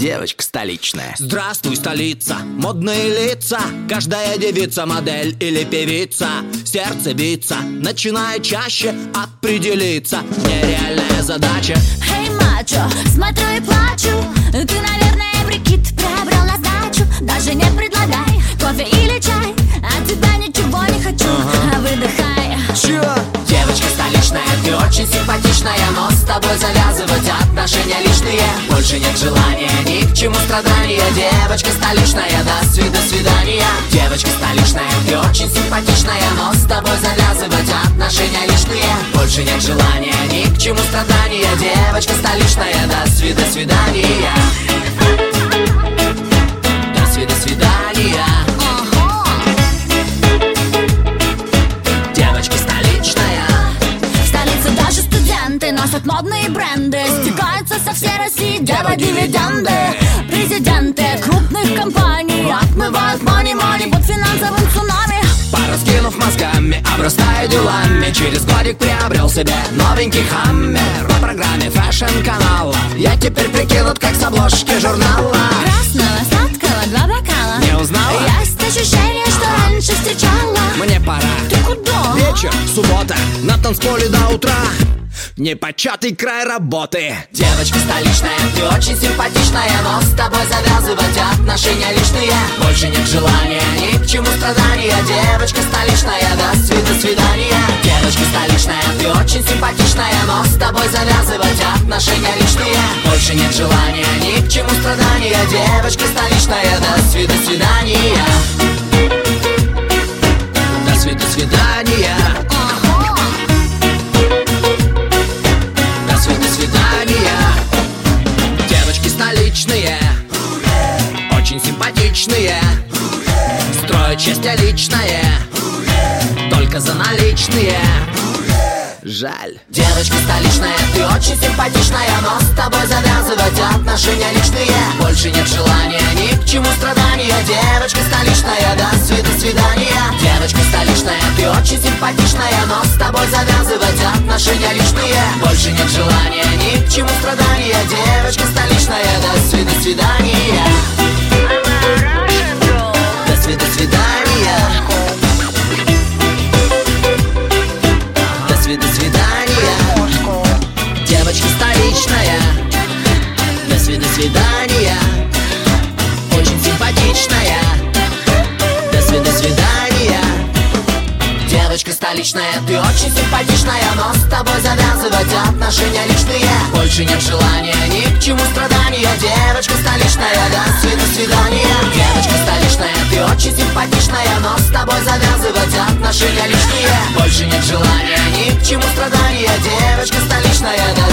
девочка столичная. Здравствуй, столица, модные лица, каждая девица модель или певица. Сердце биться, начинает чаще определиться. Нереальная задача. Эй, мачо, смотрю и плачу. Ты, наверное, прикид приобрел на сдачу. Даже не предлагай кофе или чай. От тебя ничего не хочу, выдыхай. Чё? Девочка столичная, ты очень симпатичная, но с тобой завязывать отношения лишние. Больше нет желания, ни к чему страдания. Девочка столичная, до свидания. Девочка столичная, ты очень симпатичная, но с тобой завязывать отношения лишние. Больше нет желания, ни к чему страдания. Девочка столичная, до свидания. До свидания. Девочка столичная. В столице даже студенты носят модные бренды. Стекаются со всей России делать дивиденды. Президенты крупных компаний отмывают money под финансовым цунами. Пораскинув мозгами, обрастаю делами. Через годик приобрел себе новенький хаммер. По программе фэшн-канала я теперь прикинут, как с обложки журнала. Красного, сладкого, 2 бокала. Не узнала? Есть ощущение, что раньше встречала. Мне пора. Ты куда? Вечер, суббота, на танцполе до утра. Непочатый край работы. Девочка столичная, ты очень симпатичная, но с тобой завязывать отношения лишние. Больше нет желания, ни к чему страдания. Девочка столичная, до свидания. Девочка столичная, ты очень симпатичная, но с тобой завязывать отношения лишние. Больше нет желания, ни к чему страдания. Девочка столичная, до свидания. До свидания. Девочки столичные, очень симпатичные, строят счастье личное, только за наличные. Жаль. Девочка столичная, ты очень симпатичная, но с тобой завязывать отношения лишние. Больше нет желания, ни к чему страдания. Девочка столичная, до свидания. Девочка столичная, ты очень симпатичная, но с тобой завязывать отношения лишние. Больше нет желания, ни к чему страдания. Девочка столичная, до свидания. До свидания. До свидания. Девочка столичная, до свидания. Очень симпатичная, до свидания. Девочка столичная, ты очень симпатичная, но с тобой завязывать отношения лишние. Больше нет желания, ни к чему страдания. Девочка столичная, до свидания. Девочка столичная, ты очень симпатичная, но с тобой завязывать отношения лишние. Больше нет желания, ни к чему страдания. Девочка столичная, до